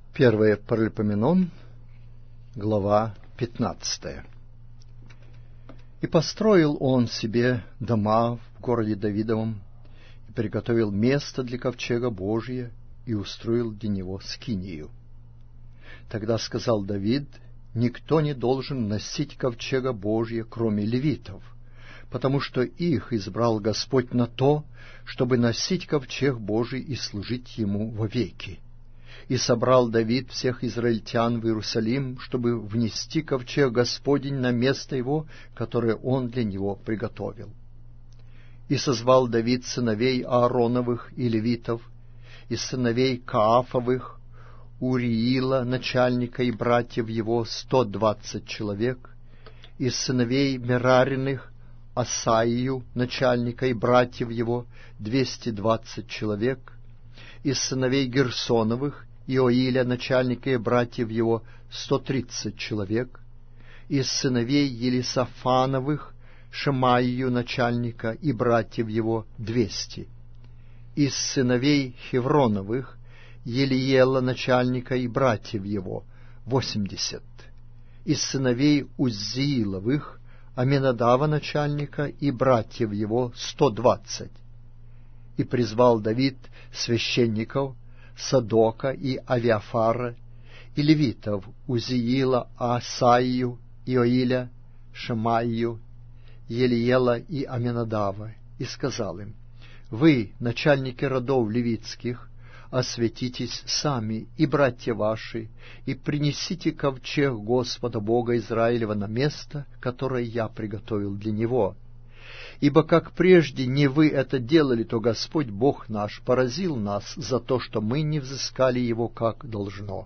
Первое Паралипоменон, глава 15. «И построил он себе дома в городе Давидовом, и приготовил место для ковчега Божия, и устроил для него скинию. Тогда сказал Давид: никто не должен носить ковчега Божия, кроме левитов, потому что их избрал Господь на то, чтобы носить ковчег Божий и служить ему вовеки. И собрал Давид всех израильтян в Иерусалим, чтобы внести ковчег Господень на место его, которое он для него приготовил. И созвал Давид сыновей Аароновых и левитов, и сыновей Каафовых, Уриила, начальника, и братьев его 120 человек, и сыновей Мерариных, Асаию, начальника, и братьев его 220 человек, и сыновей Герсоновых, Иоиля, начальника, и братьев его 130 человек, из сыновей Елисафановых, Шемаию, начальника, и братьев его 200, из сыновей Хевроновых, Елиела, начальника, и братьев его 80, из сыновей Уззииловых, Аминадава, начальника, и братьев его 120. И призвал Давид священников Садока и Авиафара, и левитов Узиила, Асаию, Иоиля, Шемаию, Елиела и Аминадава, и сказал им: вы, начальники родов левитских, осветитесь сами и братья ваши, и принесите ковчег Господа Бога Израилева на место, которое я приготовил для него. Ибо как прежде не вы это делали, то Господь Бог наш поразил нас за то, что мы не взыскали его как должно.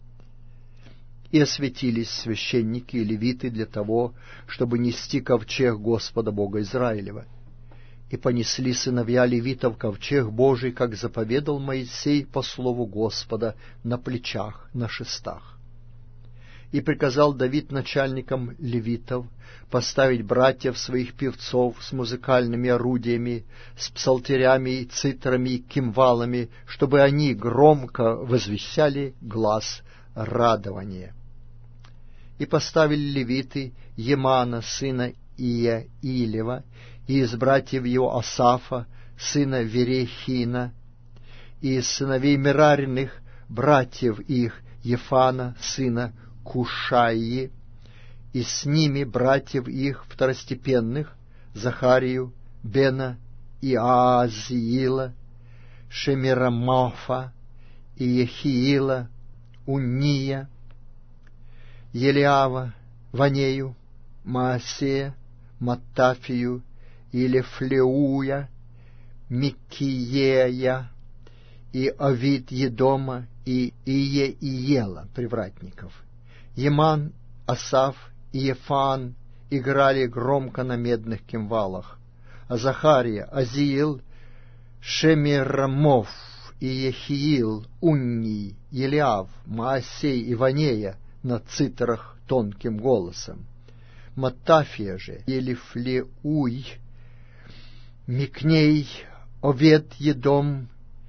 И осветились священники и левиты для того, чтобы нести ковчег Господа Бога Израилева. И понесли сыновья левитов ковчег Божий, как заповедал Моисей по слову Господа, на плечах, на шестах. И приказал Давид начальникам левитов поставить братьев своих певцов с музыкальными орудиями, с псалтерями, цитрами и кимвалами, чтобы они громко возвещали глас радования. И поставили левиты Емана, сына Иаилева, и из братьев его Асафа, сына Верехина, и из сыновей Мерариных, братьев их Ефана, сына Кушаи, и с ними братьев их второстепенных, Захарию, Бена и Аазиила, Шемирамофа, и Ехиила, Уния, Елиава, Ванею, Маасея, Маттафию, Илефлеуя, Микиея, и Овид Едома, и Иеиела, привратников. Еман, Асаф и Ефан играли громко на медных кимвалах, а Захария, Азиил, Шемирамов и Ехиил, Унний, Елиав, Маасей и Ванея на цитрах тонким голосом. Маттафия же, Елифлеуй, Микней, Овед Едом,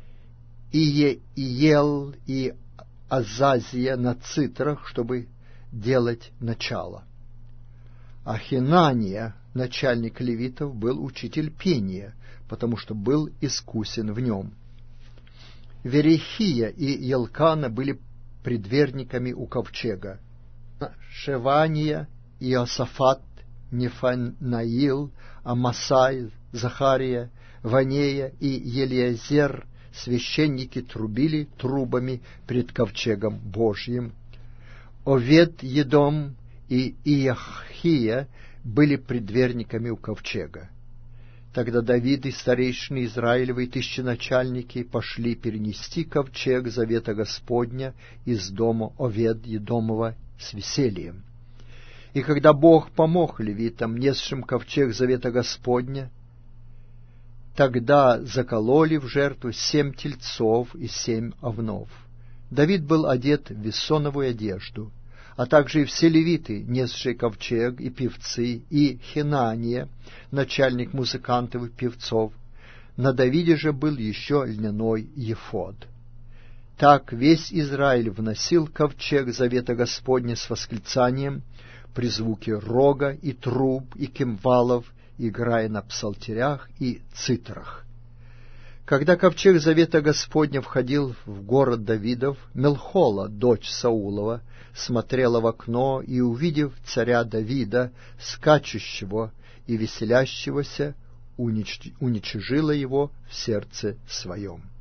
Иеиел и Азазия на цитрах, чтобы делать начало. А Хинания, начальник левитов, был учитель пения, потому что был искусен в нем. Верехия и Елкана были предверниками у ковчега. Шевания, Иосафат, Нефанаил, Амасай, Захария, Ванея и Елиазер, священники, трубили трубами пред ковчегом Божьим. Овед Едом и Иахия были предверниками у ковчега. Тогда Давид и старейшины Израилевы и тысяченачальники пошли перенести ковчег завета Господня из дома Овед Едомова с весельем. И когда Бог помог левитам, несшим ковчег завета Господня, тогда закололи в жертву 7 тельцов и 7 овнов. Давид был одет в весоновую одежду, а также и все левиты, несшие ковчег, и певцы, и Хинания, начальник музыкантов и певцов. На Давиде же был еще льняной ефод. Так весь Израиль вносил ковчег завета Господня с восклицанием при звуке рога и труб и кимвалов, играя на псалтерях и цитрах. Когда ковчег завета Господня входил в город Давидов, Мелхола, дочь Саулова, смотрела в окно и, увидев царя Давида, скачущего и веселящегося, уничижила его в сердце своем.